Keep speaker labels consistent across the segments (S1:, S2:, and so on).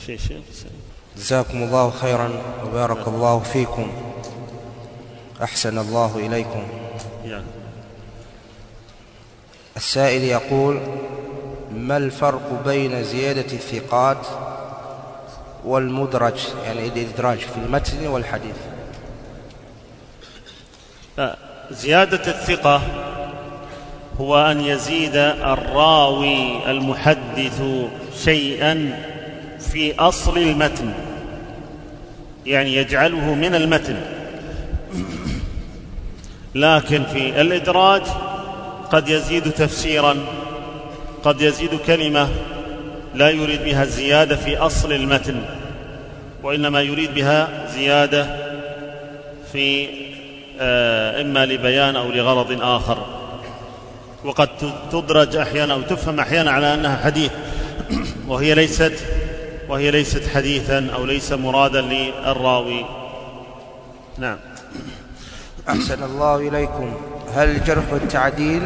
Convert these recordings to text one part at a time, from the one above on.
S1: شيء.
S2: جزاكم الله خيرا وبارك الله فيكم، أحسن الله إليكم. السائل يقول: ما الفرق بين زيادة الثقات والمدرج، يعني الإدراج في المتن والحديث؟
S1: زيادة الثقة هو أن يزيد الراوي المحدث شيئا في أصل المتن، يعني يجعله من المتن. لكن في الإدراج قد يزيد تفسيرا، قد يزيد كلمة لا يريد بها الزيادة في أصل المتن، وإنما يريد بها زيادة في إما لبيان أو لغرض آخر. وقد تدرج أحيانا أو تفهم أحيانا على أنها حديث وهي ليست حديثا أو ليس مرادا للراوي. نعم.
S2: أحسن الله إليكم. هل الجرح والتعديل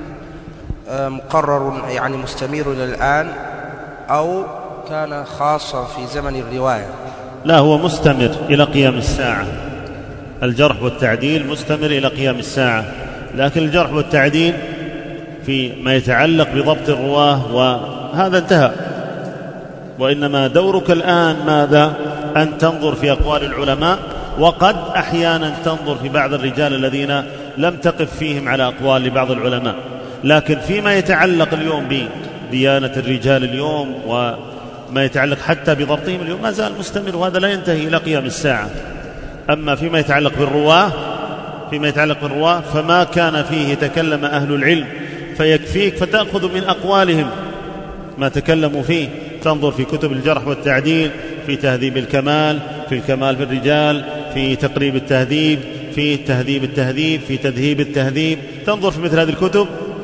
S2: مقرر يعني مستمر إلى الآن أو كان خاصا في زمن الرواية؟
S1: لا، هو مستمر إلى قيام الساعة. الجرح والتعديل مستمر إلى قيام الساعة، لكن الجرح والتعديل فيما يتعلق بضبط الرواه وهذا انتهى، وإنما دورك الآن ماذا؟ أن تنظر في أقوال العلماء، وقد أحيانا تنظر في بعض الرجال الذين لم تقف فيهم على أقوال لبعض العلماء. لكن فيما يتعلق اليوم بديانة الرجال اليوم وما يتعلق حتى بضبطهم اليوم ما زال مستمر، وهذا لا ينتهي إلى قيام الساعة. أما فيما يتعلق بالرواه فما كان فيه تكلم أهل العلم فيكفيك فتأخذ من أقوالهم ما تكلموا فيه. تنظر في كتب الجرح والتعديل، في تهذيب الكمال، في الكمال في الرجال، في تقريب التهذيب، في تهذيب التهذيب، في تذهيب التهذيب. تنظر في مثل هذه الكتب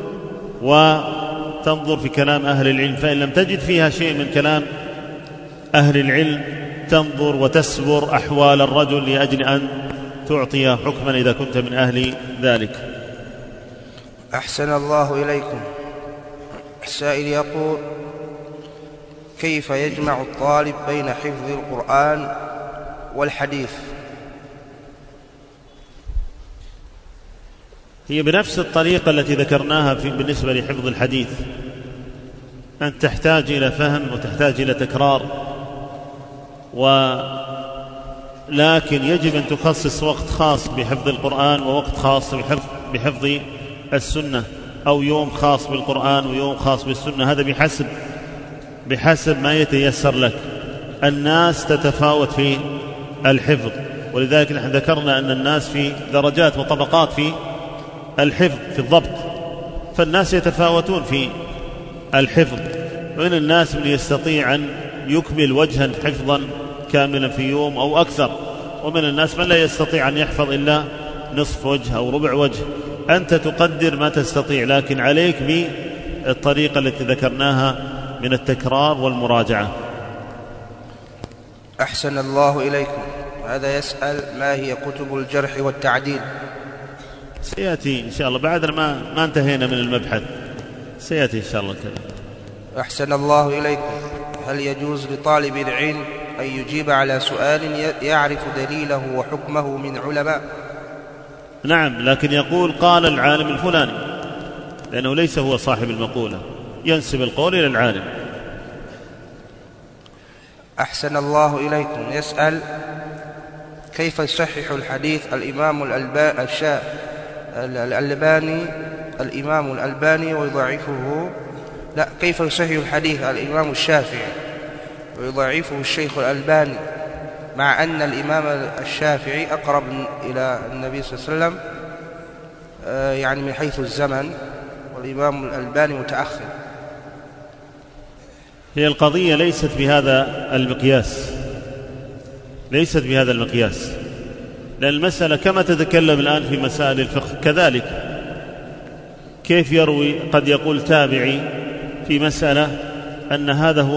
S1: وتنظر في كلام أهل العلم، فإن لم تجد فيها شيء من كلام أهل العلم تنظر وتسبر أحوال الرجل لأجل أن تعطي حكما إذا كنت من أهل ذلك.
S2: أحسن الله إليكم. السائل يقول: كيف يجمع الطالب بين حفظ القرآن والحديث؟
S1: هي بنفس الطريقة التي ذكرناها بالنسبة لحفظ الحديث، أن تحتاج إلى فهم وتحتاج إلى تكرار، لكن يجب أن تخصص وقت خاص بحفظ القرآن ووقت خاص بحفظ السنة، أو يوم خاص بالقرآن ويوم خاص بالسنة. هذا بحسب ما يتيسر لك. الناس تتفاوت في الحفظ، ولذلك نحن ذكرنا أن الناس في درجات وطبقات في الحفظ في الضبط، فالناس يتفاوتون في الحفظ. ومن الناس من يستطيع أن يكمل وجها حفظا كاملا في يوم أو أكثر، ومن الناس من لا يستطيع أن يحفظ إلا نصف وجه أو ربع وجه. أنت تقدر ما تستطيع، لكن عليك بالطريقة التي ذكرناها من التكرار والمراجعة.
S2: أحسن الله إليكم. هذا يسأل: ما هي كتب الجرح والتعديل؟
S1: سيأتي إن شاء الله بعد ما انتهينا من المبحث، سيأتي إن شاء الله كذا.
S2: أحسن الله إليكم. هل يجوز لطالب العلم أن يجيب على سؤال يعرف دليله وحكمه من علماء؟
S1: نعم، لكن يقول قال العالم الفلاني، لأنه ليس هو صاحب المقولة، ينسب القول إلى العالم.
S2: أحسن الله إليكم. يسأل: كيف يصحح الحديث الإمام الألباني ويضعفه؟ لا، كيف يصحح الحديث الإمام الشافعي ويضعفه الشيخ الألباني، مع أن الإمام الشافعي أقرب إلى النبي صلى الله عليه وسلم يعني من حيث الزمن، والإمام الألباني متأخر؟
S1: هي القضية ليست بهذا المقياس، لأن المسألة كما تتكلم الآن في مسائل الفقه كذلك. كيف يروي؟ قد يقول تابعي في مسألة أن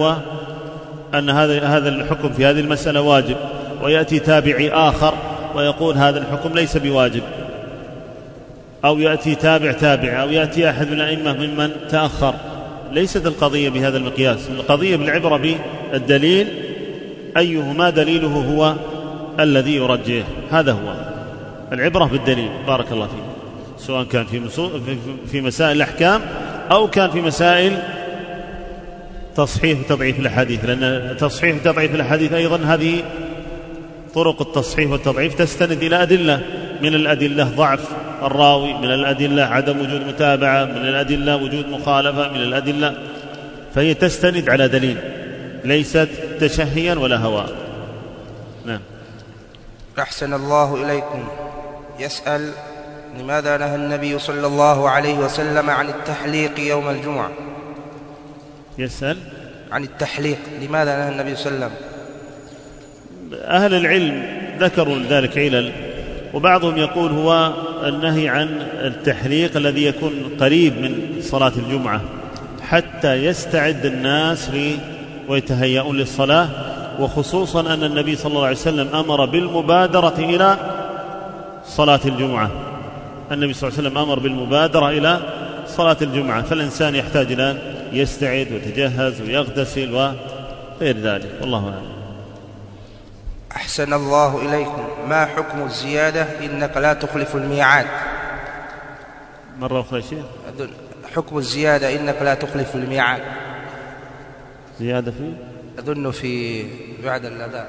S1: هذا الحكم في هذه المسألة واجب، ويأتي تابعي آخر ويقول هذا الحكم ليس بواجب، أو يأتي تابع، أو يأتي أحد من الأئمة ممن تأخر. ليست القضية بهذا المقياس، القضية بالعبرة بالدليل أيهما دليله هو الذي يرجح. هذا هو العبرة بالدليل. بارك الله فيك. سواء كان في مسائل الأحكام أو كان في مسائل تصحيح وتضعيف الأحاديث، لأن تصحيح وتضعيف الأحاديث أيضا هذه طرق التصحيح والتضعيف تستند إلى أدلة، من الأدلة ضعف الراوي، من الأدلة عدم وجود متابعة، من الأدلة وجود مخالفة، من الأدلة، فهي تستند على دليل، ليست تشهيا ولا هواء. نعم.
S2: أحسن الله إليكم. يسأل: لماذا نهى النبي صلى الله عليه وسلم عن التحليق يوم الجمعة؟
S1: يسأل
S2: عن التحليق، لماذا نهى النبي صلى الله عليه وسلم؟
S1: أهل العلم ذكروا ذلك علل، وبعضهم يقول هو النهي عن التحليق الذي يكون قريب من صلاة الجمعة حتى يستعد الناس ويتهيئون للصلاة، وخصوصا أن النبي صلى الله عليه وسلم أمر بالمبادرة إلى صلاة الجمعة. النبي صلى الله عليه وسلم أمر بالمبادرة إلى صلاة الجمعة، فالإنسان يحتاج إلى أن يستعد ويتجهز ويغتسل وغير ذلك، والله أعلم.
S2: أحسن الله إليكم. ما حكم الزيادة إنك لا تخلف الميعاد؟
S1: مرة أخرى شيء.
S2: حكم الزيادة إنك لا تخلف الميعاد.
S1: زيادة في
S2: أظن في بعد الأذان،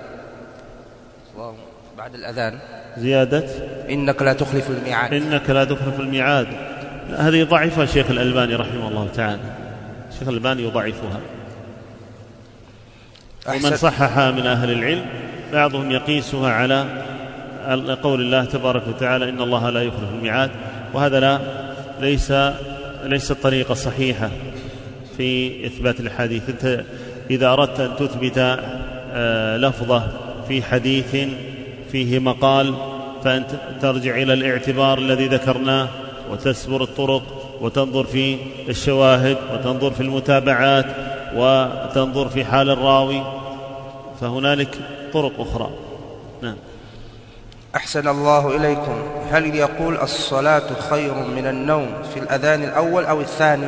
S2: بعد الأذان
S1: زيادة
S2: إنك لا تخلف الميعاد.
S1: إنك لا تخلف الميعاد، هذه ضعفها الشيخ الألباني رحمه الله تعالى. الشيخ الألباني يضعفها. ومن صححها من أهل العلم بعضهم يقيسها على قول الله تبارك وتعالى: إن الله لا يخلف الميعاد، وهذا ليس الطريقة الصحيحة في إثبات الحديث. أنت إذا أردت أن تثبت لفظة في حديث فيه مقال فأنت ترجع إلى الاعتبار الذي ذكرناه، وتسبر الطرق، وتنظر في الشواهد، وتنظر في المتابعات، وتنظر في حال الراوي، فهنالك طرق أخرى. نعم.
S2: أحسن الله إليكم. هل يقول الصلاة خير من النوم في الأذان الأول أو الثاني؟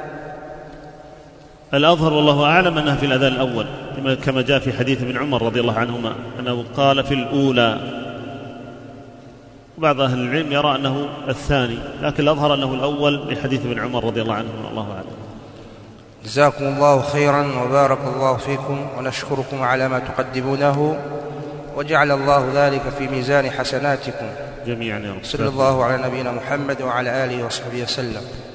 S1: الأظهر والله أعلم أنها في الأذان الأول، كما جاء في حديث ابن عمر رضي الله عنهما أنه قال في الأولى، وبعض أهل العلم يرى أنه الثاني، لكن الأظهر أنه الأول لحديث ابن عمر رضي الله عنهما، الله أعلم.
S2: جزاكم الله خيرا وبارك الله فيكم، ونشكركم على ما تقدمونه، وجعل الله ذلك في ميزان حسناتكم
S1: جميعا يا رب.
S2: صلى الله على نبينا محمد وعلى آله وصحبه وسلم.